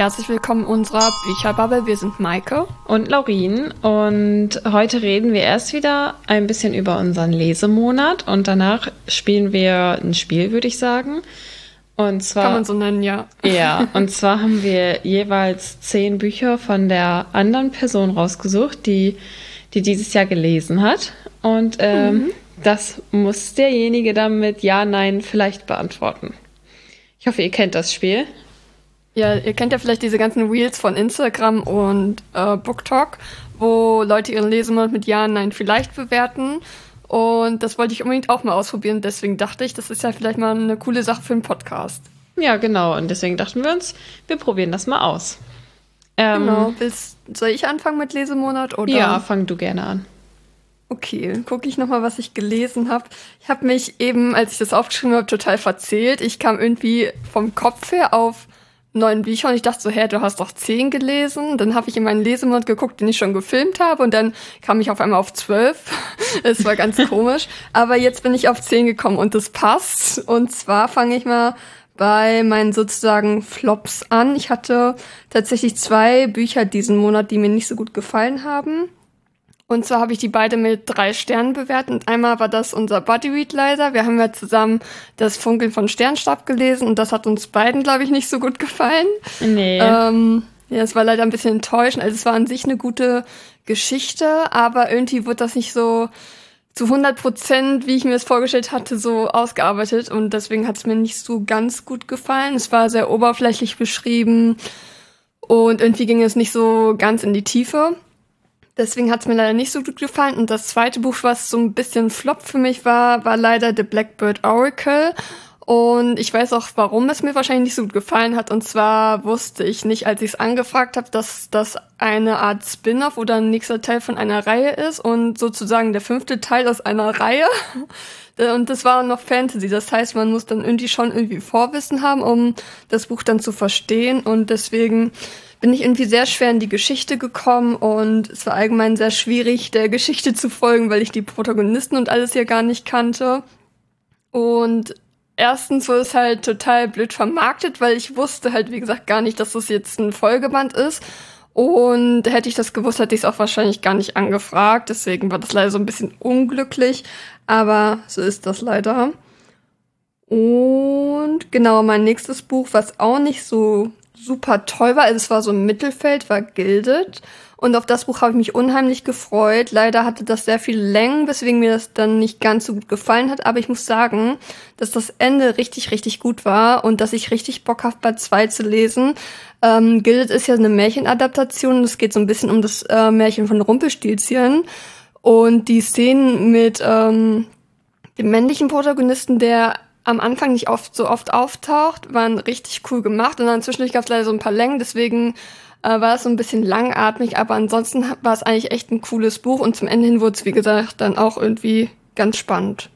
herzlich willkommen in unserer Bücherbubble. Wir sind Maike und Laurin und heute reden wir erst wieder ein bisschen über unseren Lesemonat und danach spielen wir ein Spiel, würde ich sagen. Und zwar, kann man so nennen, ja. Ja, und zwar haben wir jeweils 10 Bücher von der anderen Person rausgesucht, die dieses Jahr gelesen hat. Und das muss derjenige dann mit Ja, Nein vielleicht beantworten. Ich hoffe, ihr kennt das Spiel. Ja, ihr kennt ja vielleicht diese ganzen Reels von Instagram und BookTok, wo Leute ihren Lesemonat mit Ja, Nein vielleicht bewerten. Und das wollte ich unbedingt auch mal ausprobieren. Deswegen dachte ich, das ist ja vielleicht mal eine coole Sache für einen Podcast. Ja, genau. Und deswegen dachten wir uns, wir probieren das mal aus. Genau. Soll ich anfangen mit Lesemonat? Oder? Ja, fang du gerne an. Okay, dann gucke ich nochmal, was ich gelesen habe. Ich habe mich eben, als ich das aufgeschrieben habe, total verzählt. Ich kam irgendwie vom Kopf her auf 9 Bücher und ich dachte so, du hast doch 10 gelesen. Dann habe ich in meinen Lesemonat geguckt, den ich schon gefilmt habe und dann kam ich auf einmal auf 12. Es war ganz komisch. Aber jetzt bin ich auf 10 gekommen und das passt. Und zwar fange ich mal bei meinen sozusagen Flops an. Ich hatte tatsächlich 2 Bücher diesen Monat, die mir nicht so gut gefallen haben. Und zwar habe ich die beide mit 3 Sternen bewertet. Und einmal war das unser Buddy-Read leider. Wir haben ja zusammen das Funkeln von Sternstab gelesen und das hat uns beiden, glaube ich, nicht so gut gefallen. Nee. Ja, es war leider ein bisschen enttäuschend. Also es war an sich eine gute Geschichte, aber irgendwie wurde das nicht so zu 100%, wie ich mir das vorgestellt hatte, so ausgearbeitet. Und deswegen hat es mir nicht so ganz gut gefallen. Es war sehr oberflächlich beschrieben und irgendwie ging es nicht so ganz in die Tiefe. Deswegen hat es mir leider nicht so gut gefallen. Und das zweite Buch, was so ein bisschen Flop für mich war leider The Blackbird Oracle. Und ich weiß auch, warum es mir wahrscheinlich nicht so gut gefallen hat. Und zwar wusste ich nicht, als ich es angefragt habe, dass das eine Art Spin-off oder ein nächster Teil von einer Reihe ist. Und sozusagen der 5. Teil aus einer Reihe. Und das war noch Fantasy. Das heißt, man muss dann irgendwie Vorwissen haben, um das Buch dann zu verstehen. Und deswegen bin ich irgendwie sehr schwer in die Geschichte gekommen und es war allgemein sehr schwierig, der Geschichte zu folgen, weil ich die Protagonisten und alles hier gar nicht kannte. Und erstens wurde es halt total blöd vermarktet, weil ich wusste halt, wie gesagt, gar nicht, dass das jetzt ein Folgeband ist. Und hätte ich das gewusst, hätte ich es auch wahrscheinlich gar nicht angefragt. Deswegen war das leider so ein bisschen unglücklich. Aber so ist das leider. Und genau, mein nächstes Buch, was auch nicht so super toll war, also es war so im Mittelfeld, war Gilded. Und auf das Buch habe ich mich unheimlich gefreut. Leider hatte das sehr viele Längen, weswegen mir das dann nicht ganz so gut gefallen hat. Aber ich muss sagen, dass das Ende richtig, richtig gut war und dass ich richtig Bock habe, Band 2 zu lesen. Gilded ist ja eine Märchenadaptation. Es geht so ein bisschen um das Märchen von Rumpelstilzchen. Und die Szenen mit dem männlichen Protagonisten, der am Anfang nicht so oft auftaucht, waren richtig cool gemacht. Und dann zwischendurch gab es leider so ein paar Längen, deswegen war es so ein bisschen langatmig. Aber ansonsten war es eigentlich echt ein cooles Buch. Und zum Ende hin wurde es, wie gesagt, dann auch irgendwie ganz spannend.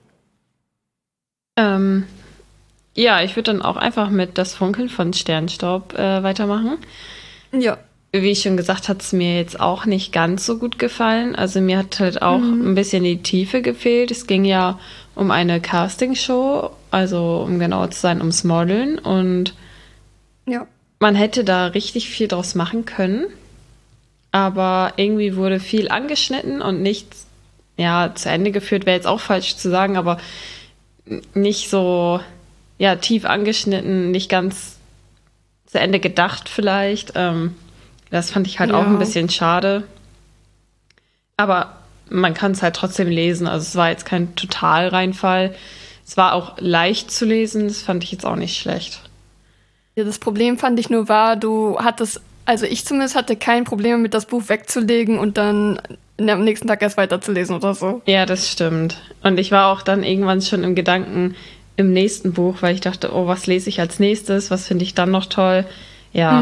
Ja, ich würde dann auch einfach mit Das Funkeln von Sternstaub weitermachen. Ja. Wie ich schon gesagt, hat es mir jetzt auch nicht ganz so gut gefallen. Also mir hat halt auch ein bisschen die Tiefe gefehlt. Es ging ja um eine Castingshow, also um genauer zu sein, ums Modeln. Und ja, man hätte da richtig viel draus machen können. Aber irgendwie wurde viel angeschnitten und nichts zu Ende geführt, wäre jetzt auch falsch zu sagen, aber nicht so tief angeschnitten, nicht ganz zu Ende gedacht vielleicht. Das fand ich halt auch ein bisschen schade. Aber man kann es halt trotzdem lesen. Also es war jetzt kein Totalreinfall. Es war auch leicht zu lesen. Das fand ich jetzt auch nicht schlecht. Ja, das Problem fand ich nur ich zumindest hatte kein Problem damit, das Buch wegzulegen und dann am nächsten Tag erst weiterzulesen oder so. Ja, das stimmt. Und ich war auch dann irgendwann schon im Gedanken im nächsten Buch, weil ich dachte, oh, was lese ich als nächstes? Was finde ich dann noch toll? Ja.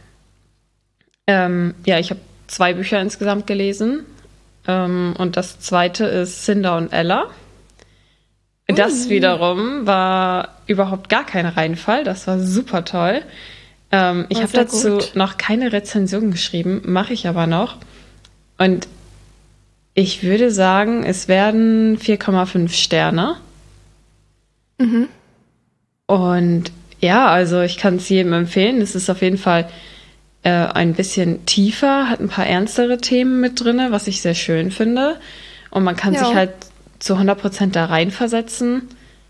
Ich habe 2 Bücher insgesamt gelesen. Und das zweite ist Cinder und Ella. Das wiederum war überhaupt gar kein Reinfall. Das war super toll. Ich habe dazu noch keine Rezension geschrieben, mache ich aber noch. Und ich würde sagen, es werden 4,5 Sterne. Und ja, also ich kann es jedem empfehlen. Es ist auf jeden Fall ein bisschen tiefer, hat ein paar ernstere Themen mit drin, was ich sehr schön finde. Und man kann sich halt zu 100% da reinversetzen.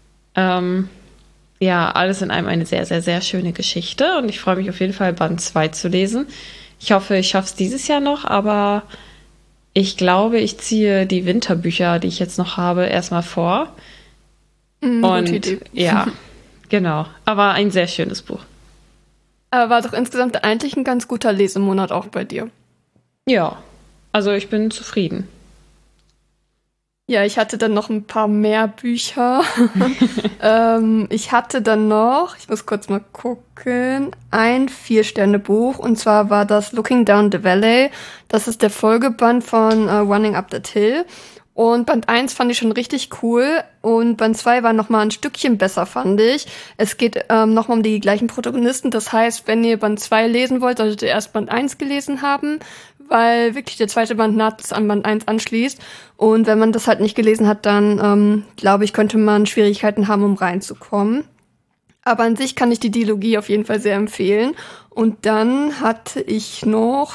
Alles in einem eine sehr, sehr, sehr schöne Geschichte. Und ich freue mich auf jeden Fall, Band 2 zu lesen. Ich hoffe, ich schaffe es dieses Jahr noch, aber ich glaube, ich ziehe die Winterbücher, die ich jetzt noch habe, erstmal vor. Und gute Idee. Ja, genau. Aber ein sehr schönes Buch. Aber war doch insgesamt eigentlich ein ganz guter Lesemonat auch bei dir. Ja, also ich bin zufrieden. Ja, ich hatte dann noch ein paar mehr Bücher. Ich hatte dann noch, ich muss kurz mal gucken, ein 4-Sterne-Buch. Und zwar war das Looking Down the Valley. Das ist der Folgeband von Running Up That Hill. Und Band 1 fand ich schon richtig cool. Und Band 2 war noch mal ein Stückchen besser, fand ich. Es geht noch mal um die gleichen Protagonisten. Das heißt, wenn ihr Band 2 lesen wollt, solltet ihr erst Band 1 gelesen haben, weil wirklich der zweite Band nahtlos an Band 1 anschließt. Und wenn man das halt nicht gelesen hat, dann, glaube ich, könnte man Schwierigkeiten haben, um reinzukommen. Aber an sich kann ich die Dilogie auf jeden Fall sehr empfehlen. Und dann hatte ich noch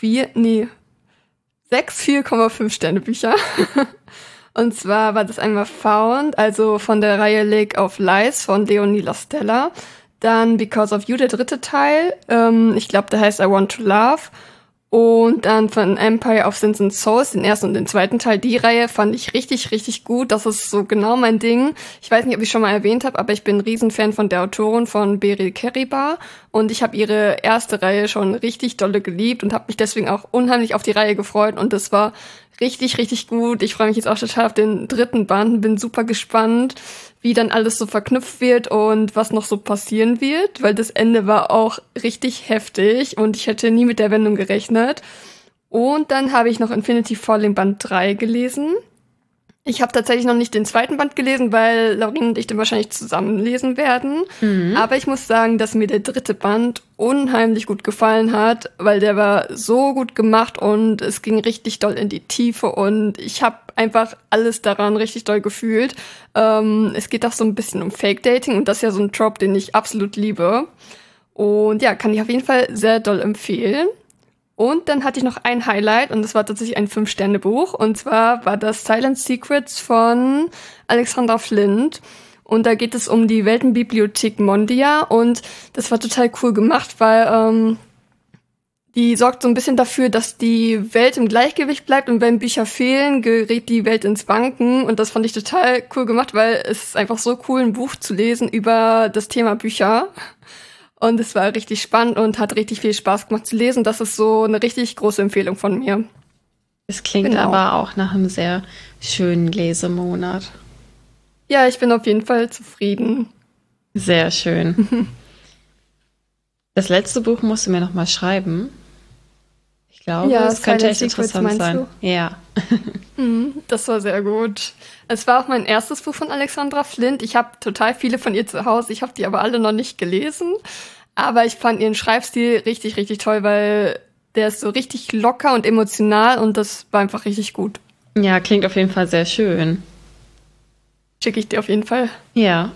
6 4,5 Sterne Bücher. Und zwar war das einmal Found, also von der Reihe Lake of Lies von Leonie Lastella. Dann Because of You, der 3. Teil. Ich glaube, der heißt I Want to Love. Und dann von Empire of Sins and Souls, den 1. und den 2. Teil. Die Reihe fand ich richtig, richtig gut. Das ist so genau mein Ding. Ich weiß nicht, ob ich schon mal erwähnt habe, aber ich bin ein Riesenfan von der Autorin von Beryl Keriba. Und ich habe ihre erste Reihe schon richtig dolle geliebt und habe mich deswegen auch unheimlich auf die Reihe gefreut. Und das war richtig, richtig gut. Ich freue mich jetzt auch total auf den 3. Band und bin super gespannt, wie dann alles so verknüpft wird und was noch so passieren wird, weil das Ende war auch richtig heftig und ich hätte nie mit der Wendung gerechnet. Und dann habe ich noch Infinity Falling Band 3 gelesen. Ich habe tatsächlich noch nicht den 2. Band gelesen, weil Laurin und ich den wahrscheinlich zusammen lesen werden. Aber ich muss sagen, dass mir der 3. Band unheimlich gut gefallen hat, weil der war so gut gemacht und es ging richtig doll in die Tiefe und ich habe einfach alles daran richtig doll gefühlt. Es geht auch so ein bisschen um Fake-Dating und das ist ja so ein Trope, den ich absolut liebe. Und ja, kann ich auf jeden Fall sehr doll empfehlen. Und dann hatte ich noch ein Highlight und das war tatsächlich ein 5-Sterne-Buch. Und zwar war das Silent Secrets von Alexandra Flint. Und da geht es um die Weltenbibliothek Mondia. Und das war total cool gemacht, weil die sorgt so ein bisschen dafür, dass die Welt im Gleichgewicht bleibt. Und wenn Bücher fehlen, gerät die Welt ins Wanken. Und das fand ich total cool gemacht, weil es ist einfach so cool, ein Buch zu lesen über das Thema Bücher. Und es war richtig spannend und hat richtig viel Spaß gemacht zu lesen. Das ist so eine richtig große Empfehlung von mir. Es klingt aber auch nach einem sehr schönen Lesemonat. Ja, ich bin auf jeden Fall zufrieden. Sehr schön. Das letzte Buch musst du mir noch mal schreiben. Ich glaube, ja, es könnte echt Secrets, interessant sein. Du? Ja. Das war sehr gut. Es war auch mein erstes Buch von Alexandra Flint. Ich habe total viele von ihr zu Hause. Ich habe die aber alle noch nicht gelesen. Aber ich fand ihren Schreibstil richtig, richtig toll, weil der ist so richtig locker und emotional und das war einfach richtig gut. Ja, klingt auf jeden Fall sehr schön. Schicke ich dir auf jeden Fall. Ja.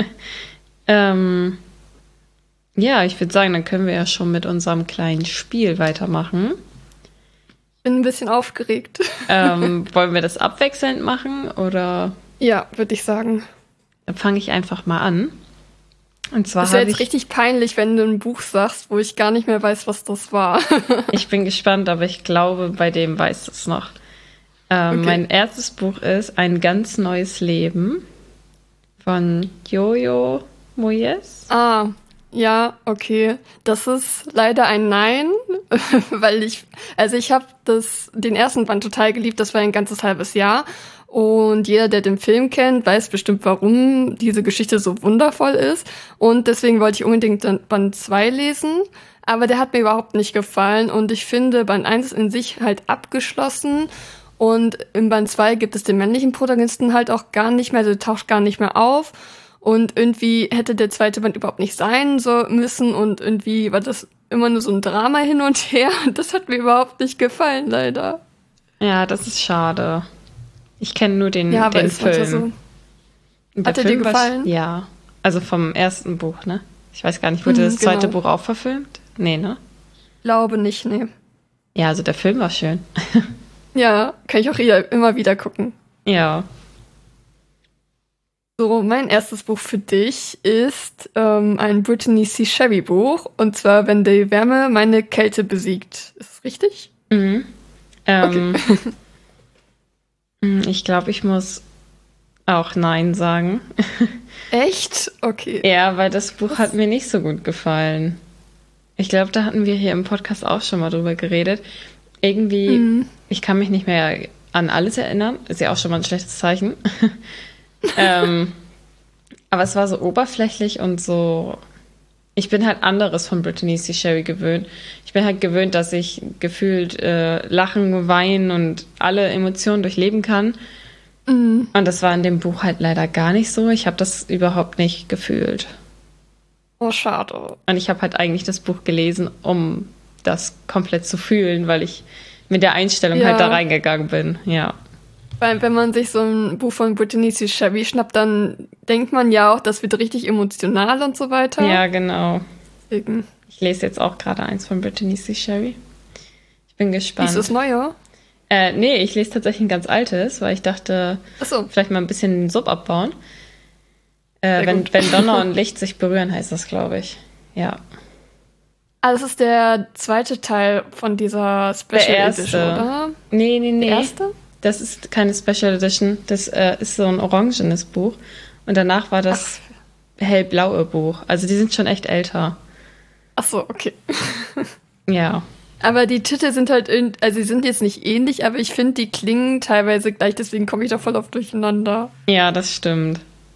Ja, ich würde sagen, dann können wir ja schon mit unserem kleinen Spiel weitermachen. Ich bin ein bisschen aufgeregt. Wollen wir das abwechselnd machen oder? Ja, würde ich sagen. Dann fange ich einfach mal an. Und zwar ist ja jetzt richtig peinlich, wenn du ein Buch sagst, wo ich gar nicht mehr weiß, was das war. Ich bin gespannt, aber ich glaube, bei dem weiß es noch. Okay. Mein erstes Buch ist Ein ganz neues Leben von Jojo Moyes. Ah, ja, okay. Das ist leider ein Nein, weil ich habe den ersten Band total geliebt, das war ein ganzes halbes Jahr. Und jeder, der den Film kennt, weiß bestimmt, warum diese Geschichte so wundervoll ist. Und deswegen wollte ich unbedingt dann Band 2 lesen. Aber der hat mir überhaupt nicht gefallen. Und ich finde, Band 1 ist in sich halt abgeschlossen. Und im Band 2 gibt es den männlichen Protagonisten halt auch gar nicht mehr. Also der taucht gar nicht mehr auf. Und irgendwie hätte der zweite Band überhaupt nicht sein so müssen. Und irgendwie war das immer nur so ein Drama hin und her. Das hat mir überhaupt nicht gefallen, leider. Ja, das ist schade. Ich kenne nur den aber den ist Film. So. Hat er dir gefallen? Ja, also vom ersten Buch, ne? Ich weiß gar nicht, wurde das zweite Buch auch verfilmt? Nee, ne? glaube nicht, nee. Ja, also der Film war schön. Ja, kann ich auch immer wieder gucken. Ja. So, mein erstes Buch für dich ist ein Brittany C. Sherry Buch. Und zwar, wenn die Wärme meine Kälte besiegt. Ist das richtig? Mhm. Okay. Ich glaube, ich muss auch Nein sagen. Echt? Okay. Ja, weil das Buch hat mir nicht so gut gefallen. Ich glaube, da hatten wir hier im Podcast auch schon mal drüber geredet. Irgendwie, ich kann mich nicht mehr an alles erinnern. Ist ja auch schon mal ein schlechtes Zeichen. Aber es war so oberflächlich und so. Ich bin halt anderes von Brittany C. Sherry gewöhnt. Ich bin halt gewöhnt, dass ich gefühlt lachen, weinen und alle Emotionen durchleben kann. Und das war in dem Buch halt leider gar nicht so. Ich habe das überhaupt nicht gefühlt. Oh, schade. Und ich habe halt eigentlich das Buch gelesen, um das komplett zu fühlen, weil ich mit der Einstellung halt da reingegangen bin. Ja. Weil wenn man sich so ein Buch von Brittany C. Sherry schnappt, dann denkt man ja auch, das wird richtig emotional und so weiter. Ja, genau. Deswegen. Ich lese jetzt auch gerade eins von Brittany C. Sherry. Ich bin gespannt. Ist das neue? Nee, ich lese tatsächlich ein ganz altes, weil ich dachte, vielleicht mal ein bisschen den Sub abbauen. Wenn Donner und Licht sich berühren, heißt das, glaube ich. Ja. Ah, das ist der zweite Teil von dieser Special Edition, oder? Nee. Der erste? Das ist keine Special Edition. Das ist so ein orangenes Buch. Und danach war das hellblaue Buch. Also die sind schon echt älter. Ach so, okay. Ja. Aber die Titel sind halt, also sie sind jetzt nicht ähnlich, aber ich finde, die klingen teilweise gleich, deswegen komme ich da voll oft durcheinander. Ja, das stimmt.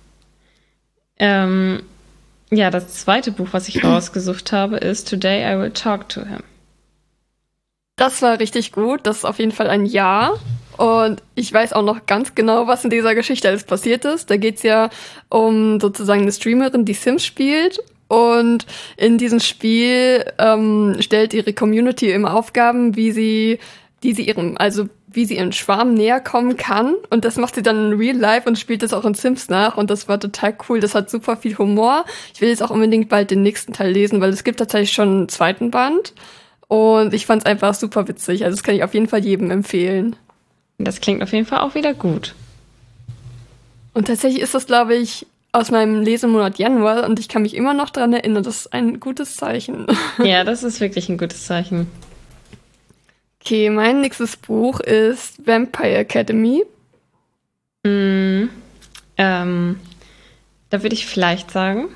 Ja, das zweite Buch, was ich rausgesucht habe, ist Today I Will Talk to Him. Das war richtig gut. Das ist auf jeden Fall ein Ja. Und ich weiß auch noch ganz genau, was in dieser Geschichte alles passiert ist. Da geht es ja um sozusagen eine Streamerin, die Sims spielt. Und in diesem Spiel stellt ihre Community immer Aufgaben, wie sie ihren Schwarm näher kommen kann. Und das macht sie dann in Real Life und spielt das auch in Sims nach. Und das war total cool. Das hat super viel Humor. Ich will jetzt auch unbedingt bald den nächsten Teil lesen, weil es gibt tatsächlich schon einen zweiten Band. Und ich fand es einfach super witzig. Also das kann ich auf jeden Fall jedem empfehlen. Das klingt auf jeden Fall auch wieder gut. Und tatsächlich ist das, glaube ich, aus meinem Lesemonat Januar. Und ich kann mich immer noch daran erinnern. Das ist ein gutes Zeichen. Ja, das ist wirklich ein gutes Zeichen. Okay, mein nächstes Buch ist Vampire Academy. Da würde ich vielleicht sagen.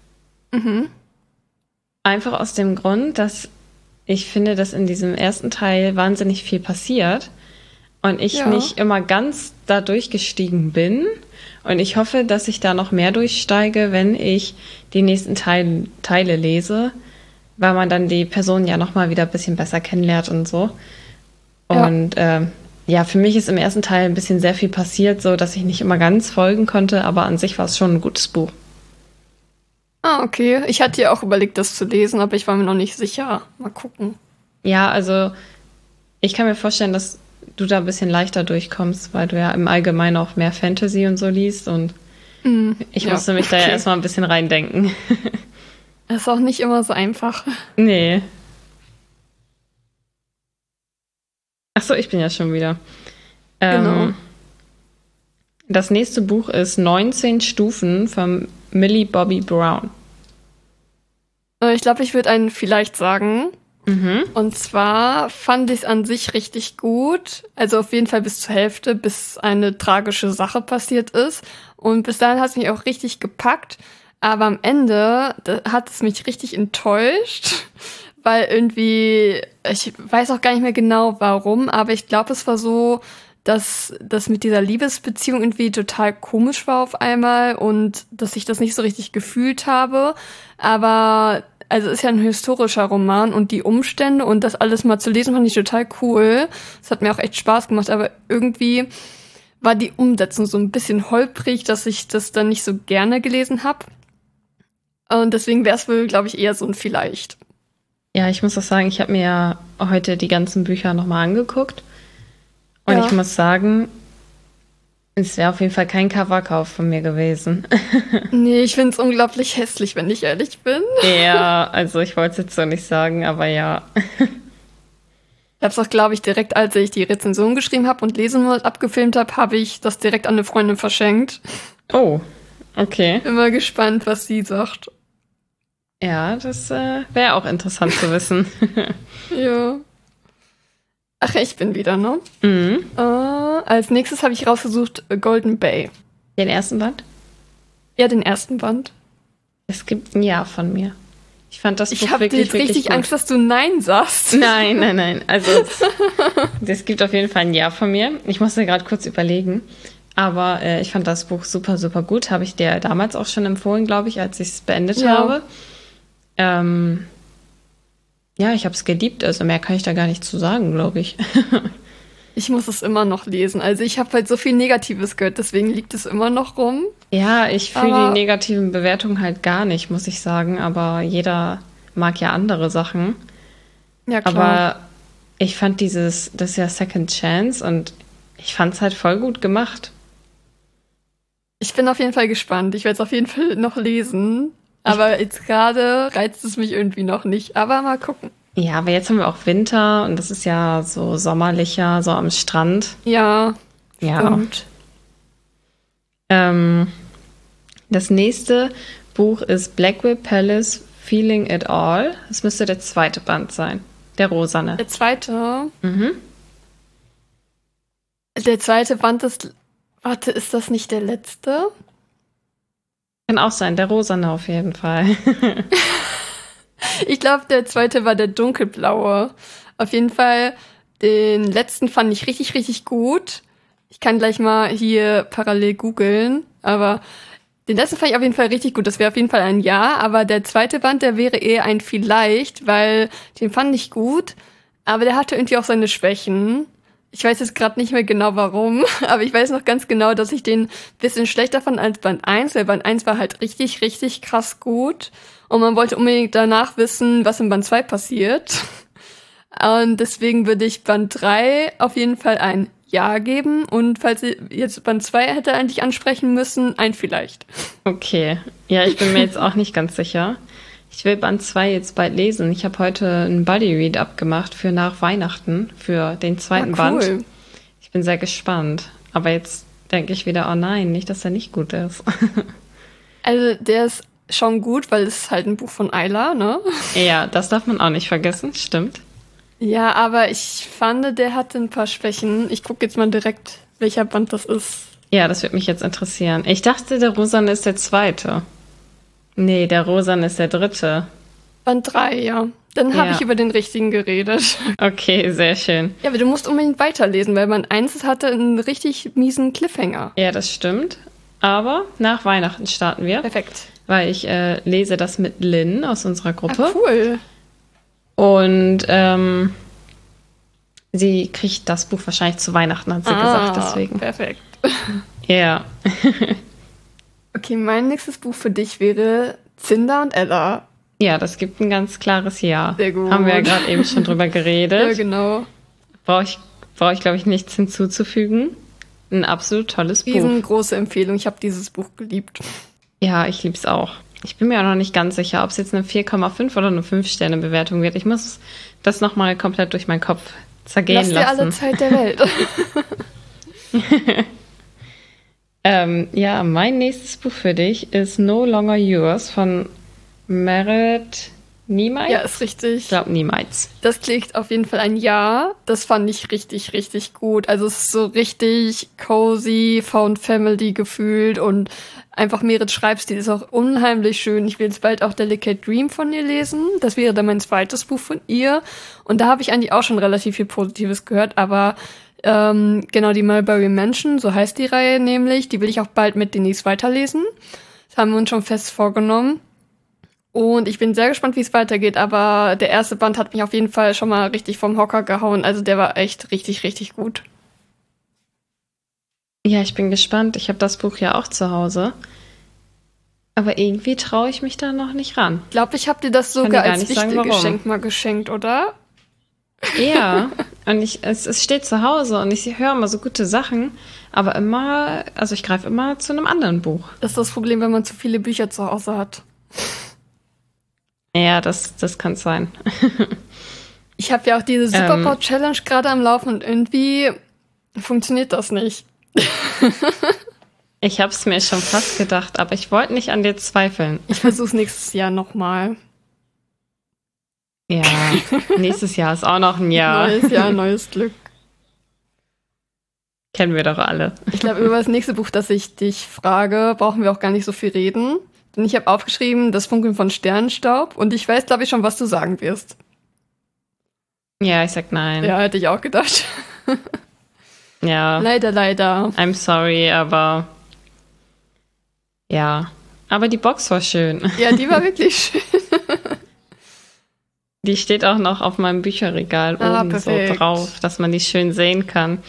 Einfach aus dem Grund, dass ich finde, dass in diesem ersten Teil wahnsinnig viel passiert und ich nicht immer ganz da durchgestiegen bin. Und ich hoffe, dass ich da noch mehr durchsteige, wenn ich die nächsten Teile lese, weil man dann die Person ja noch mal wieder ein bisschen besser kennenlernt und so. Und für mich ist im ersten Teil ein bisschen sehr viel passiert, so dass ich nicht immer ganz folgen konnte, aber an sich war es schon ein gutes Buch. Ah, okay. Ich hatte ja auch überlegt, das zu lesen, aber ich war mir noch nicht sicher. Mal gucken. Ja, also ich kann mir vorstellen, dass du da ein bisschen leichter durchkommst, weil du ja im Allgemeinen auch mehr Fantasy und so liest und ich musste mich da ja erstmal ein bisschen reindenken. Das ist auch nicht immer so einfach. Nee. Ach so, ich bin ja schon wieder. Genau. Das nächste Buch ist 19 Stufen von Millie Bobby Brown. Ich glaube, ich würde einen vielleicht sagen. Und zwar fand ich es an sich richtig gut. Also auf jeden Fall bis zur Hälfte, bis eine tragische Sache passiert ist. Und bis dahin hat es mich auch richtig gepackt. Aber am Ende hat es mich richtig enttäuscht. Weil irgendwie, ich weiß auch gar nicht mehr genau warum, aber ich glaube, es war so, dass das mit dieser Liebesbeziehung irgendwie total komisch war auf einmal und dass ich das nicht so richtig gefühlt habe. Aber also es ist ja ein historischer Roman und die Umstände und das alles mal zu lesen, fand ich total cool. Es hat mir auch echt Spaß gemacht, aber irgendwie war die Umsetzung so ein bisschen holprig, dass ich das dann nicht so gerne gelesen habe. Und deswegen wäre es wohl, glaube ich, eher so ein Vielleicht. Ja, ich muss auch sagen, ich habe mir ja heute die ganzen Bücher nochmal angeguckt. Und ich muss sagen, Es wäre auf jeden Fall kein Coverkauf von mir gewesen. Nee, ich finde es unglaublich hässlich, wenn ich ehrlich bin. Ja, also ich wollte es jetzt so nicht sagen, aber ja. Ich habe es auch, glaube ich, direkt, als ich die Rezension geschrieben habe und Lesemonat abgefilmt habe, habe ich das direkt an eine Freundin verschenkt. Oh, okay. Immer gespannt, was sie sagt. Ja, das wäre auch interessant zu wissen. Ja. Ach, ich bin wieder, ne? Mhm. Als nächstes habe ich rausgesucht Golden Bay. Den ersten Band? Ja, den ersten Band. Es gibt ein Ja von mir. Ich fand das Buch Ich habe wirklich, jetzt wirklich richtig gut. Angst, dass du Nein sagst. Nein. Also es gibt auf jeden Fall ein Ja von mir. Ich musste gerade kurz überlegen. Aber ich fand das Buch super, super gut. Habe ich dir damals auch schon empfohlen, glaube ich, als ich es beendet habe. Ja, ich habe es geliebt. Also mehr kann ich da gar nicht zu sagen, glaube ich. Ich muss es immer noch lesen. Also ich habe halt so viel Negatives gehört, deswegen liegt es immer noch rum. Ja, ich fühle Aber- die negativen Bewertungen halt gar nicht, muss ich sagen. Aber jeder mag ja andere Sachen. Ja, klar. Aber ich fand das ist ja Second Chance und ich fand es halt voll gut gemacht. Ich bin auf jeden Fall gespannt. Ich werde es auf jeden Fall noch lesen. Aber jetzt gerade reizt es mich irgendwie noch nicht. Aber mal gucken. Ja, aber jetzt haben wir auch Winter und das ist ja so sommerlicher, so am Strand. Ja, Ja. stimmt. Das nächste Buch ist Blackwell Palace, Feeling It All. Das müsste der zweite Band sein. Der rosane. Der zweite. Mhm. Der zweite Band ist. Warte, ist das nicht der letzte? Kann auch sein, der rosane auf jeden Fall. Ich glaube, der zweite war der dunkelblaue. Auf jeden Fall, den letzten fand ich richtig, richtig gut. Ich kann gleich mal hier parallel googeln, aber den letzten fand ich auf jeden Fall richtig gut. Das wäre auf jeden Fall ein Ja, aber der zweite Band, der wäre eher ein Vielleicht, weil den fand ich gut, aber der hatte irgendwie auch seine Schwächen. Ich weiß jetzt gerade nicht mehr genau warum, aber ich weiß noch ganz genau, dass ich den ein bisschen schlechter fand als Band 1, weil Band 1 war halt richtig, richtig krass gut. Und man wollte unbedingt danach wissen, was in Band 2 passiert. Und deswegen würde ich Band 3 auf jeden Fall ein Ja geben. Und falls ihr jetzt Band 2 hätte eigentlich ansprechen müssen, ein Vielleicht. Okay. Ja, ich bin mir jetzt auch nicht ganz sicher. Ich will Band 2 jetzt bald lesen. Ich habe heute einen Buddy-Read abgemacht für nach Weihnachten, für den zweiten Band. Ich bin sehr gespannt. Aber jetzt denke ich wieder, oh nein, nicht, dass er nicht gut ist. Also der ist schon gut, weil es ist halt ein Buch von Ayla, ne? Ja, das darf man auch nicht vergessen, stimmt. Ja, aber ich fand, der hatte ein paar Schwächen. Ich gucke jetzt mal direkt, welcher Band das ist. Ja, das würde mich jetzt interessieren. Ich dachte, der Rosane ist der zweite. Nee, der Rosane ist der dritte. Band 3, ja. Dann habe Ja. ich über den richtigen geredet. Okay, sehr schön. Ja, aber du musst unbedingt weiterlesen, weil Band 1 hatte einen richtig miesen Cliffhanger. Ja, das stimmt. Aber nach Weihnachten starten wir, Perfekt. weil ich lese das mit Lynn aus unserer Gruppe. Ah, cool. Und sie kriegt das Buch wahrscheinlich zu Weihnachten, hat sie gesagt, deswegen. Perfekt. Ja. Okay, mein nächstes Buch für dich wäre Cinder und Ella. Ja, das gibt ein ganz klares Ja. Sehr gut. Haben wir ja gerade eben schon drüber Ja, geredet. genau. Brauche ich, glaube ich, nichts hinzuzufügen. Ein absolut tolles Buch. Riesengroße Empfehlung. Ich habe dieses Buch geliebt. Ja, ich liebe es auch. Ich bin mir auch noch nicht ganz sicher, ob es jetzt eine 4,5 oder eine 5-Sterne-Bewertung wird. Ich muss das nochmal komplett durch meinen Kopf zergehen Lass dir alle lassen. Zeit der Welt. Ja, mein nächstes Buch für dich ist No Longer Yours von Merit Niemietz. Ja, ist richtig. Ich glaube Niemietz. Das klingt auf jeden Fall ein Ja. Das fand ich richtig, richtig gut. Also es ist so richtig cozy, Found Family gefühlt und einfach Merit Schreibstil ist auch unheimlich schön. Ich will jetzt bald auch Delicate Dream von ihr lesen. Das wäre dann mein zweites Buch von ihr. Und da habe ich eigentlich auch schon relativ viel Positives gehört, aber genau, die Mulberry Mansion, so heißt die Reihe nämlich, die will ich auch bald mit Denise weiterlesen. Das haben wir uns schon fest vorgenommen. Und ich bin sehr gespannt, wie es weitergeht, aber der erste Band hat mich auf jeden Fall schon mal richtig vom Hocker gehauen. Also der war echt richtig, richtig gut. Ja, ich bin gespannt. Ich habe das Buch ja auch zu Hause. Aber irgendwie traue ich mich da noch nicht ran. Ich glaube, ich habe dir das Kann sogar dir gar als nicht sagen, warum. Wichtelgeschenk mal geschenkt, oder? Ja, Und es steht zu Hause und ich höre immer so gute Sachen, aber immer, also ich greife immer zu einem anderen Buch. Das ist das Problem, wenn man zu viele Bücher zu Hause hat. Ja, das kann sein. Ich habe ja auch diese Superpower-Challenge gerade am Laufen und irgendwie funktioniert das nicht. Ich habe es mir schon fast gedacht, aber ich wollte nicht an dir zweifeln. Ich versuche es nächstes Jahr nochmal. Ja, nächstes Jahr ist auch noch ein Jahr. Neues Jahr, neues Glück. Kennen wir doch alle. Ich glaube, über das nächste Buch, das ich dich frage, brauchen wir auch gar nicht so viel reden. Denn ich habe aufgeschrieben, das Funkeln von Sternenstaub. Und ich weiß, glaube ich, schon, was du sagen wirst. Ja, ich sag nein. Ja, hätte ich auch gedacht. Ja. Leider, leider. I'm sorry, aber ja. Aber die Box war schön. Ja, die war wirklich schön. Die steht auch noch auf meinem Bücherregal oben so drauf, dass man die schön sehen kann.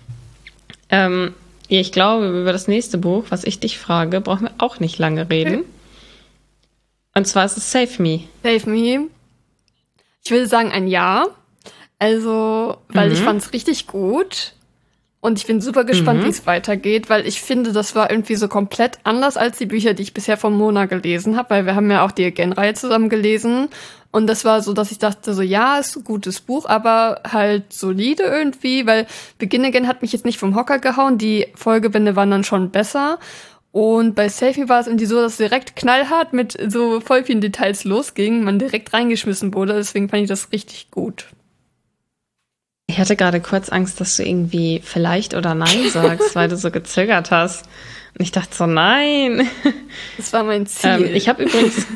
Ich glaube, über das nächste Buch, was ich dich frage, brauchen wir auch nicht lange reden. Okay. Und zwar ist es Save Me. Save Me. Ich würde sagen ein Ja. Also, weil ich fand es richtig gut. Und ich bin super gespannt, wie es weitergeht, weil ich finde, das war irgendwie so komplett anders als die Bücher, die ich bisher von Mona gelesen habe, weil wir haben ja auch die Again-Reihe zusammen gelesen. Und das war so, dass ich dachte, so ja, ist ein gutes Buch, aber halt solide irgendwie, weil Begin Again hat mich jetzt nicht vom Hocker gehauen, die Folgebände waren dann schon besser. Und bei Save Me war es irgendwie so, dass es direkt knallhart mit so voll vielen Details losging, man direkt reingeschmissen wurde, deswegen fand ich das richtig gut. Ich hatte gerade kurz Angst, dass du irgendwie vielleicht oder nein sagst, weil du so gezögert hast. Und ich dachte so, nein. Das war mein Ziel. Ich habe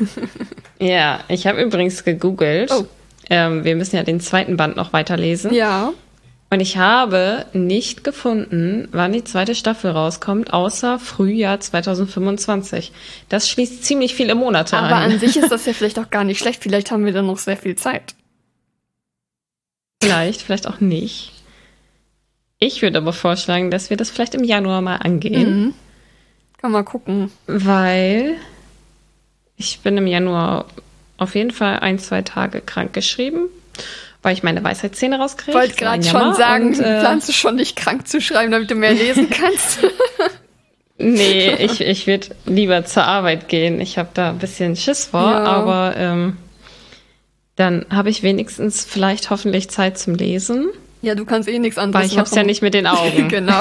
übrigens gegoogelt. Oh. Wir müssen ja den zweiten Band noch weiterlesen. Ja. Und ich habe nicht gefunden, wann die zweite Staffel rauskommt, außer Frühjahr 2025. Das schließt ziemlich viele Monate ein. Aber an sich ist das ja vielleicht auch gar nicht schlecht. Vielleicht haben wir dann noch sehr viel Zeit. Vielleicht auch nicht. Ich würde aber vorschlagen, dass wir das vielleicht im Januar mal angehen. Mhm. Kann mal gucken. Weil ich bin im Januar auf jeden Fall 1-2 Tage krank geschrieben, weil ich meine Weisheitszähne rauskriege. Ich wollte gerade schon sagen, planst du schon, dich krank zu schreiben, damit du mehr lesen kannst? Nee, ich würde lieber zur Arbeit gehen. Ich habe da ein bisschen Schiss vor, aber dann habe ich wenigstens vielleicht hoffentlich Zeit zum Lesen. Ja, du kannst eh nichts anderes weil ich habe es ja nicht mit den Augen. Genau.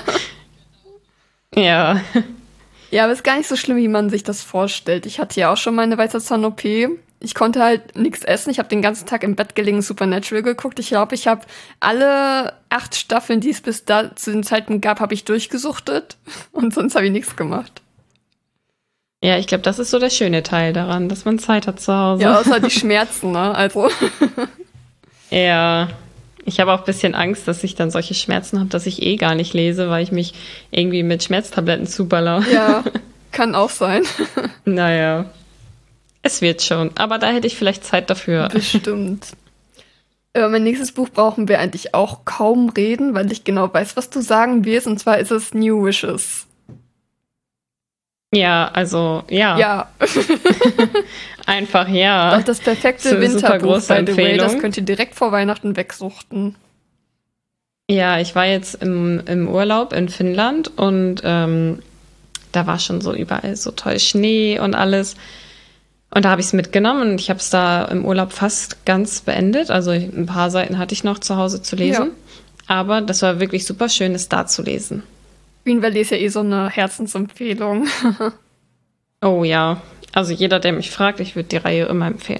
Ja. Ja, aber es ist gar nicht so schlimm, wie man sich das vorstellt. Ich hatte ja auch schon meine Weisheitszahn-OP. Ich konnte halt nichts essen. Ich habe den ganzen Tag im Bett gelegen, Supernatural geguckt. Ich glaube, ich habe alle 8 Staffeln, die es bis da zu den Zeiten gab, habe ich durchgesuchtet. Und sonst habe ich nichts gemacht. Ja, ich glaube, das ist so der schöne Teil daran, dass man Zeit hat zu Hause. Ja, außer die Schmerzen, ne? Also. Ja. Ich habe auch ein bisschen Angst, dass ich dann solche Schmerzen habe, dass ich eh gar nicht lese, weil ich mich irgendwie mit Schmerztabletten zuballer. Ja, kann auch sein. Naja, es wird schon. Aber da hätte ich vielleicht Zeit dafür. Bestimmt. Über mein nächstes Buch brauchen wir eigentlich auch kaum reden, weil ich genau weiß, was du sagen wirst. Und zwar ist es New Wishes. Ja, also, ja. Ja. Einfach ja. Doch das perfekte So, Winterbuch, by the way. Das Empfehlung. könnt ihr direkt vor Weihnachten wegsuchten. Ja, ich war jetzt im Urlaub in Finnland und da war schon so überall so toll Schnee und alles. Und da habe ich es mitgenommen und ich habe es da im Urlaub fast ganz beendet. Also ein paar Seiten hatte ich noch zu Hause zu lesen. Ja. Aber das war wirklich super schön, es da zu lesen. Green Valley ist ja eh so eine Herzensempfehlung. Oh ja, also jeder, der mich fragt, ich würde die Reihe immer empfehlen.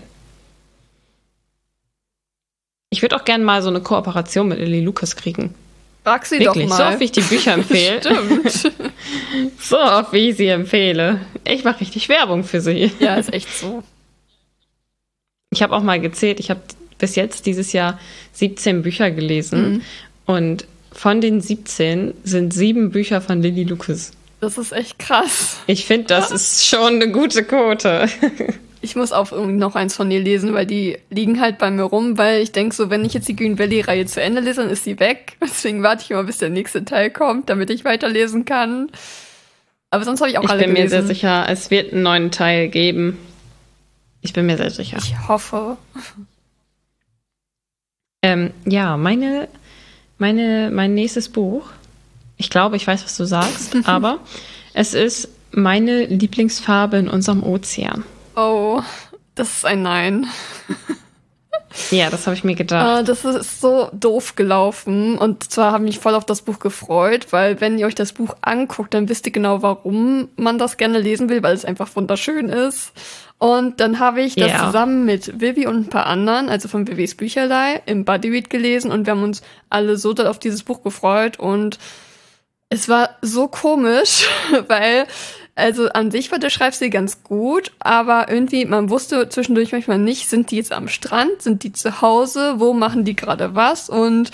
Ich würde auch gerne mal so eine Kooperation mit Lily Lucas kriegen. Frag sie wirklich, doch mal. So oft wie ich die Bücher empfehle. Stimmt. So oft wie ich sie empfehle. Ich mache richtig Werbung für sie. Ja, ist echt so. Ich habe auch mal gezählt, ich habe bis jetzt dieses Jahr 17 Bücher gelesen. Und von den 17 sind 7 Bücher von Lily Lucas. Das ist echt krass. Ich finde, das ist schon eine gute Quote. Ich muss auch irgendwie noch eins von ihr lesen, weil die liegen halt bei mir rum, weil ich denke so, wenn ich jetzt die Green Valley-Reihe zu Ende lese, dann ist sie weg. Deswegen warte ich immer, bis der nächste Teil kommt, damit ich weiterlesen kann. Aber sonst habe ich auch alle gelesen. Ich bin mir sehr sicher, es wird einen neuen Teil geben. Ich bin mir sehr sicher. Ich hoffe. Ja, mein nächstes Buch, ich glaube, ich weiß, was du sagst, aber es ist meine Lieblingsfarbe in unserem Ozean. Oh, das ist ein Nein. Ja, das habe ich mir gedacht. Das ist so doof gelaufen. Und zwar habe ich mich voll auf das Buch gefreut, weil wenn ihr euch das Buch anguckt, dann wisst ihr genau, warum man das gerne lesen will, weil es einfach wunderschön ist. Und dann habe ich das zusammen mit Vivi und ein paar anderen, also von Vivis Bücherlei, im Bodyread gelesen. Und wir haben uns alle so doll auf dieses Buch gefreut. Und es war so komisch, weil... Also an sich war der Schreibstil ganz gut, aber irgendwie, man wusste zwischendurch manchmal nicht, sind die jetzt am Strand, sind die zu Hause, wo machen die gerade was? Und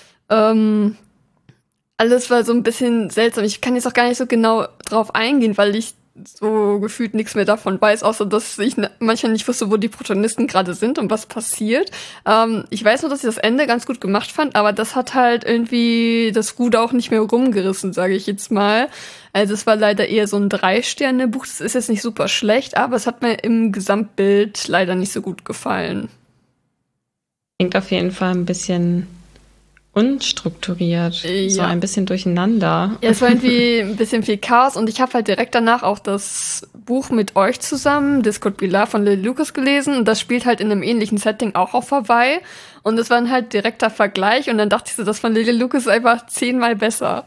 alles war so ein bisschen seltsam. Ich kann jetzt auch gar nicht so genau drauf eingehen, weil ich so gefühlt nichts mehr davon weiß, außer dass ich manchmal nicht wusste, wo die Protagonisten gerade sind und was passiert. Ich weiß nur, dass ich das Ende ganz gut gemacht fand, aber das hat halt irgendwie das Ruder auch nicht mehr rumgerissen, sage ich jetzt mal. Also es war leider eher so ein 3-Sterne-Buch. Das ist jetzt nicht super schlecht, aber es hat mir im Gesamtbild leider nicht so gut gefallen. Klingt auf jeden Fall ein bisschen unstrukturiert, so ein bisschen durcheinander. Ja, es war irgendwie ein bisschen viel Chaos und ich habe halt direkt danach auch das Buch mit euch zusammen, This Could Be Love von Lily Lucas gelesen und das spielt halt in einem ähnlichen Setting auch auf Hawaii und es war dann halt direkter Vergleich und dann dachte ich so, das von Lily Lucas ist einfach 10-mal besser.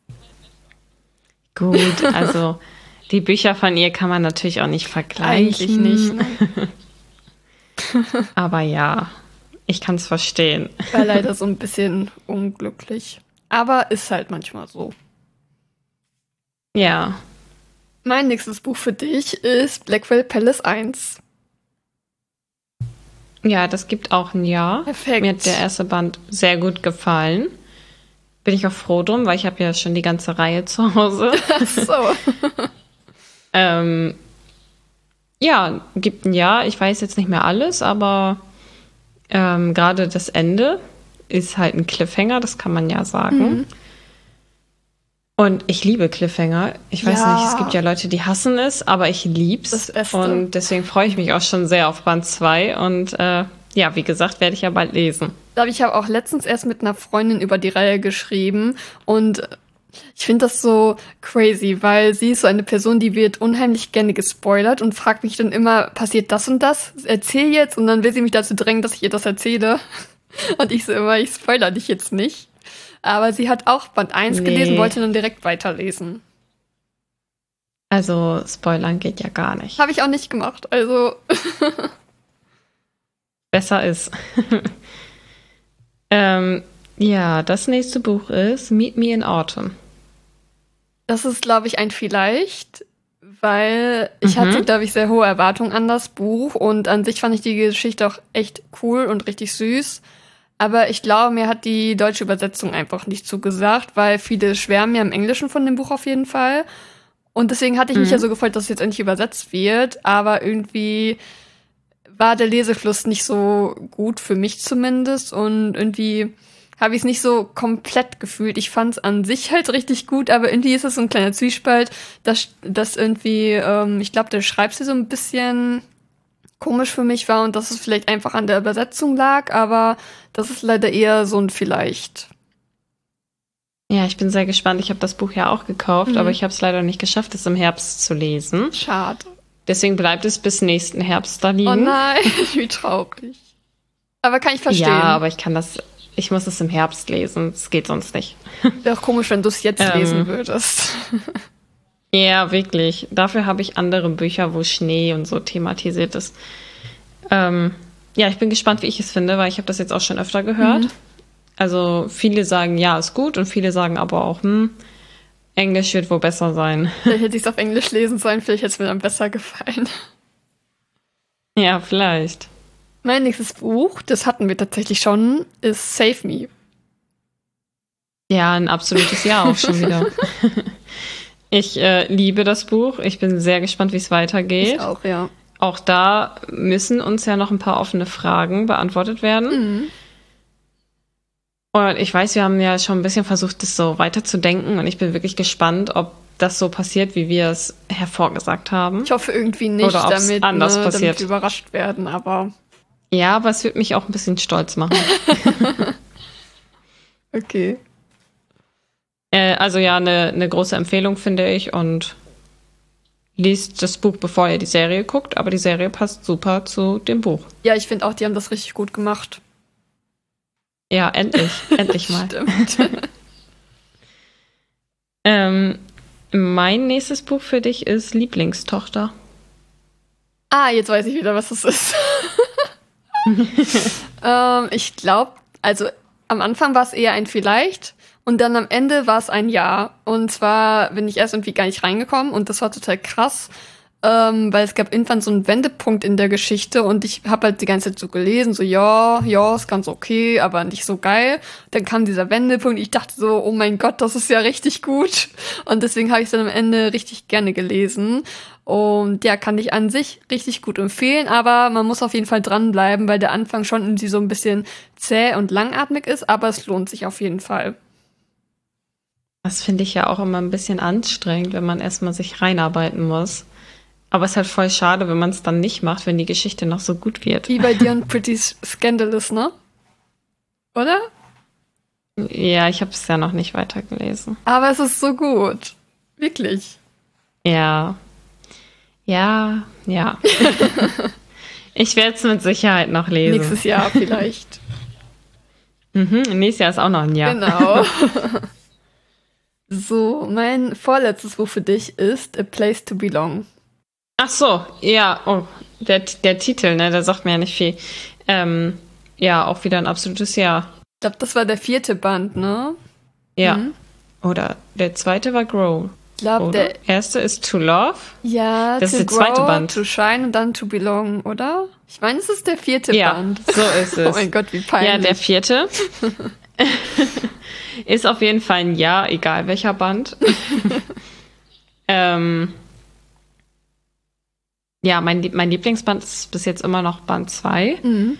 Gut, also die Bücher von ihr kann man natürlich auch nicht vergleichen. Eigentlich nicht. Ne? Aber ja, ich kann es verstehen. War leider so ein bisschen unglücklich. Aber ist halt manchmal so. Ja. Mein nächstes Buch für dich ist Blackwell Palace 1. Ja, das gibt auch ein Ja. Perfekt. Mir hat der erste Band sehr gut gefallen. Bin ich auch froh drum, weil ich habe ja schon die ganze Reihe zu Hause. Ach so. Ja, gibt ein Ja. Ich weiß jetzt nicht mehr alles, aber gerade das Ende ist halt ein Cliffhanger, das kann man ja sagen. Mhm. Und ich liebe Cliffhanger. Ich weiß nicht, es gibt ja Leute, die hassen es, aber ich lieb's. Das Beste. Und deswegen freue ich mich auch schon sehr auf Band 2. Und ja, wie gesagt, werde ich ja bald lesen. Ich glaube, ich habe auch letztens erst mit einer Freundin über die Reihe geschrieben und ich finde das so crazy, weil sie ist so eine Person, die wird unheimlich gerne gespoilert und fragt mich dann immer, passiert das und das? Erzähl jetzt. Und dann will sie mich dazu drängen, dass ich ihr das erzähle. Und ich so immer, ich spoilere dich jetzt nicht. Aber sie hat auch Band 1 gelesen, wollte dann direkt weiterlesen. Also spoilern geht ja gar nicht. Habe ich auch nicht gemacht, also... Besser ist. Ja, das nächste Buch ist Meet Me in Autumn. Das ist, glaube ich, ein Vielleicht, weil ich hatte, glaube ich, sehr hohe Erwartungen an das Buch und an sich fand ich die Geschichte auch echt cool und richtig süß. Aber ich glaube, mir hat die deutsche Übersetzung einfach nicht zugesagt, weil viele schwärmen ja im Englischen von dem Buch auf jeden Fall. Und deswegen hatte ich mich ja so gefreut, dass es jetzt endlich übersetzt wird. Aber irgendwie war der Lesefluss nicht so gut, für mich zumindest. Und irgendwie habe ich es nicht so komplett gefühlt. Ich fand es an sich halt richtig gut, aber irgendwie ist es so ein kleiner Zwiespalt, dass irgendwie, ich glaube, der Schreibstil so ein bisschen komisch für mich war und dass es vielleicht einfach an der Übersetzung lag, aber das ist leider eher so ein Vielleicht. Ja, ich bin sehr gespannt. Ich habe das Buch ja auch gekauft, aber ich habe es leider nicht geschafft, es im Herbst zu lesen. Schade. Deswegen bleibt es bis nächsten Herbst da liegen. Oh nein, wie traurig. Aber kann ich verstehen. Ja, aber ich muss es im Herbst lesen. Es geht sonst nicht. Wäre auch komisch, wenn du es jetzt lesen würdest. Ja, wirklich. Dafür habe ich andere Bücher, wo Schnee und so thematisiert ist. Ja, ich bin gespannt, wie ich es finde, weil ich habe das jetzt auch schon öfter gehört. Also viele sagen, ja, ist gut und viele sagen aber auch, Englisch wird wohl besser sein. Vielleicht hätte ich es auf Englisch lesen sollen, vielleicht hätte es mir dann besser gefallen. Ja, vielleicht. Mein nächstes Buch, das hatten wir tatsächlich schon, ist Save Me. Ja, ein absolutes Ja auch schon wieder. Ich liebe das Buch. Ich bin sehr gespannt, wie es weitergeht. Ich auch, ja. Auch da müssen uns ja noch ein paar offene Fragen beantwortet werden. Und ich weiß, wir haben ja schon ein bisschen versucht, das so weiterzudenken. Und ich bin wirklich gespannt, ob das so passiert, wie wir es hervorgesagt haben. Ich hoffe irgendwie nicht, oder damit anders passiert. wir überrascht werden, aber... Ja, aber es wird mich auch ein bisschen stolz machen. Okay. Also ja, eine große Empfehlung, finde ich. Und liest das Buch, bevor ihr die Serie guckt. Aber die Serie passt super zu dem Buch. Ja, ich finde auch, die haben das richtig gut gemacht. Ja, endlich. Endlich mal. Stimmt. Mein nächstes Buch für dich ist Lieblingstochter. Ah, jetzt weiß ich wieder, was das ist. Ich glaube, also am Anfang war es eher ein Vielleicht und dann am Ende war es ein Ja. Und zwar bin ich erst irgendwie gar nicht reingekommen und das war total krass, weil es gab irgendwann so einen Wendepunkt in der Geschichte und ich habe halt die ganze Zeit so gelesen, so ja, ist ganz okay, aber nicht so geil. Dann kam dieser Wendepunkt, ich dachte so, oh mein Gott, das ist ja richtig gut. Und deswegen habe ich es dann am Ende richtig gerne gelesen. Und ja, kann ich an sich richtig gut empfehlen, aber man muss auf jeden Fall dranbleiben, weil der Anfang schon irgendwie so ein bisschen zäh und langatmig ist, aber es lohnt sich auf jeden Fall. Das finde ich ja auch immer ein bisschen anstrengend, wenn man erstmal sich reinarbeiten muss. Aber es ist halt voll schade, wenn man es dann nicht macht, wenn die Geschichte noch so gut wird. Wie bei dir und Pretty Scandalous, ne? Oder? Ja, ich habe es ja noch nicht weitergelesen. Aber es ist so gut. Wirklich. Ja. Ja. Ich werde es mit Sicherheit noch lesen. Nächstes Jahr vielleicht. Nächstes Jahr ist auch noch ein Jahr. Genau. So, mein vorletztes Buch für dich ist A Place to Belong. Ach so, ja. Oh, der Titel, ne, der sagt mir ja nicht viel. Ja, auch wieder ein absolutes Ja. Ich glaube, das war der 4. Band, ne? Ja. Oder der zweite war Grow. Ich glaube, der erste ist To Love. Ja, das To ist der zweite Grow, Band. To Shine und dann To Belong, oder? Ich meine, es ist der 4. Band. Ja, so ist es. Oh mein Gott, wie peinlich. Ja, der 4. Ist auf jeden Fall ein Ja, egal welcher Band. Ja, mein Lieblingsband ist bis jetzt immer noch Band 2.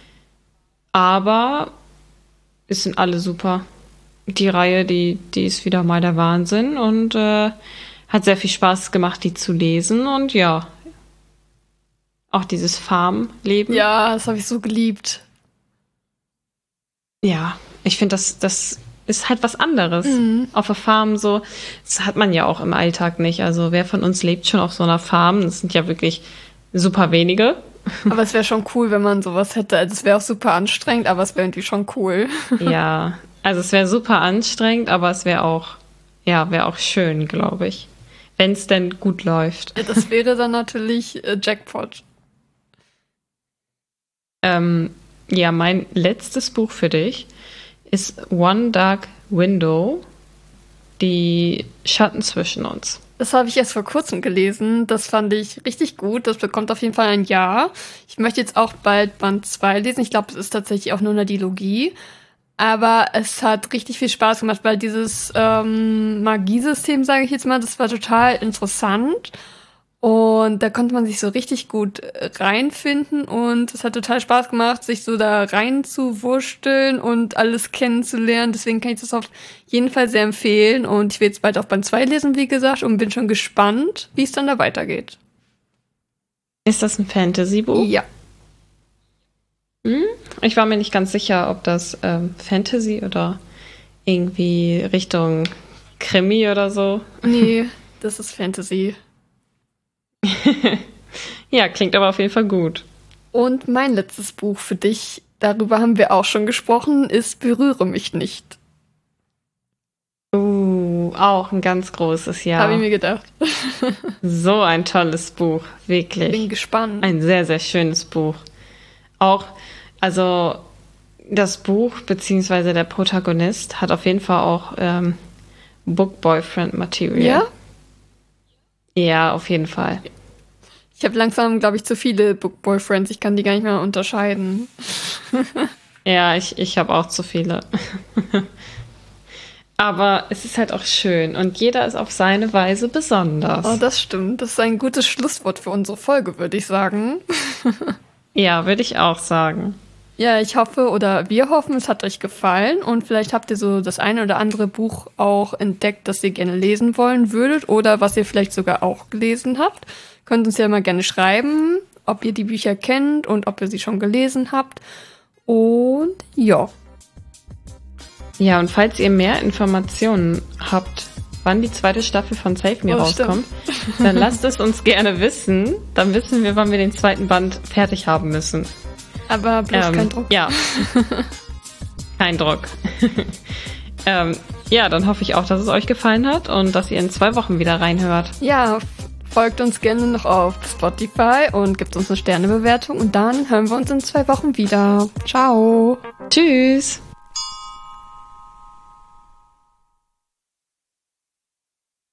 Aber es sind alle super. Die Reihe, die ist wieder mal der Wahnsinn und hat sehr viel Spaß gemacht, die zu lesen. Und ja, auch dieses Farmleben. Ja, das habe ich so geliebt. Ja, ich finde, das ist halt was anderes. Auf der Farm so, das hat man ja auch im Alltag nicht. Also wer von uns lebt schon auf so einer Farm? Das sind ja wirklich super wenige. Aber es wäre schon cool, wenn man sowas hätte. Also es wäre auch super anstrengend, aber es wäre irgendwie schon cool. Ja, also es wäre super anstrengend, aber es wäre auch schön, glaube ich. Wenn es denn gut läuft. Ja, das wäre dann natürlich Jackpot. Ja, mein letztes Buch für dich ist One Dark Window, die Schatten zwischen uns. Das habe ich erst vor kurzem gelesen. Das fand ich richtig gut. Das bekommt auf jeden Fall ein Ja. Ich möchte jetzt auch bald Band 2 lesen. Ich glaube, es ist tatsächlich auch nur eine Dilogie. Aber es hat richtig viel Spaß gemacht, weil dieses Magiesystem, sage ich jetzt mal, das war total interessant. Und da konnte man sich so richtig gut reinfinden und es hat total Spaß gemacht, sich so da reinzuwursteln und alles kennenzulernen. Deswegen kann ich das auf jeden Fall sehr empfehlen. Und ich will jetzt bald auch Band 2 lesen, wie gesagt, und bin schon gespannt, wie es dann da weitergeht. Ist das ein Fantasy-Buch? Ja. Ich war mir nicht ganz sicher, ob das Fantasy oder irgendwie Richtung Krimi oder so. Nee, das ist Fantasy. Ja, klingt aber auf jeden Fall gut. Und mein letztes Buch für dich, darüber haben wir auch schon gesprochen, ist Berühre mich nicht. Auch ein ganz großes Ja. Habe ich mir gedacht. So ein tolles Buch, wirklich. Bin gespannt. Ein sehr, sehr schönes Buch. Auch, also das Buch beziehungsweise der Protagonist hat auf jeden Fall auch Book-Boyfriend-Material. Ja? Ja, auf jeden Fall. Ich habe langsam, glaube ich, zu viele Book-Boyfriends. Ich kann die gar nicht mehr unterscheiden. Ja, ich habe auch zu viele. Aber es ist halt auch schön und jeder ist auf seine Weise besonders. Oh, das stimmt. Das ist ein gutes Schlusswort für unsere Folge, würde ich sagen. Ja, würde ich auch sagen. Ja, ich hoffe oder wir hoffen, es hat euch gefallen und vielleicht habt ihr so das eine oder andere Buch auch entdeckt, das ihr gerne lesen wollen würdet oder was ihr vielleicht sogar auch gelesen habt. Könnt uns ja mal gerne schreiben ob ihr die Bücher kennt und ob ihr sie schon gelesen habt. Und ja. Ja, und falls ihr mehr Informationen habt, wann die 2. Staffel von Save Me rauskommt, dann lasst es uns gerne wissen. Dann wissen wir, wann wir den 2. Band fertig haben müssen. Aber bloß kein Druck. Ja, kein Druck. Ja, dann hoffe ich auch, dass es euch gefallen hat und dass ihr in 2 Wochen wieder reinhört. Ja, folgt uns gerne noch auf Spotify und gebt uns eine Sternebewertung. Und dann hören wir uns in 2 Wochen wieder. Ciao. Tschüss.